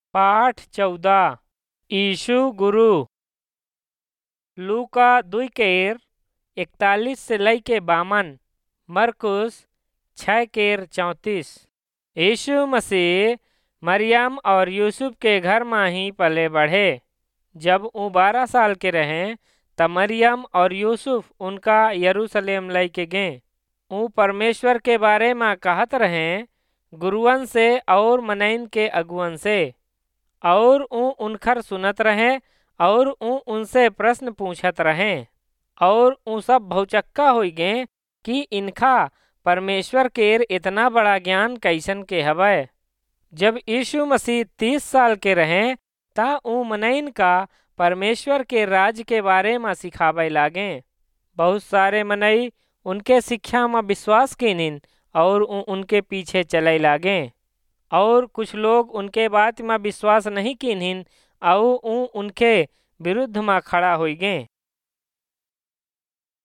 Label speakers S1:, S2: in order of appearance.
S1: पाठ 14 यीशु गुरु। लूका 2 केर 41 से लैके 52, मरकुस 6 केर 34। यीशु मसीह मरियम और यूसुफ के घर में ही पले बढ़े। जब वो 12 साल के रहे तब मरियम और यूसुफ उनका यरूशलेम लैके गए। वो परमेश्वर के बारे में कहत रहे गुरुअन से और मनैन के अगुअन से, और ऊ उनखर सुनत रहे और ऊ उनसे प्रश्न पूछत रहे। और ऊ सब भौचक्का होई गए कि इनखा परमेश्वर केर इतना बड़ा ज्ञान कैसन के हवै। जब यीशु मसीह 30 साल के रहे ता ऊ मनैन का परमेश्वर के राज के बारे में सिखावे लागे। बहुत सारे मनई उनके शिक्षा में विश्वास कीनिन और ऊ उनके पीछे चले लागे, और कुछ लोग उनके बात में विश्वास नहीं कीनिन और ऊ उनके विरुद्ध में खड़ा होई गए।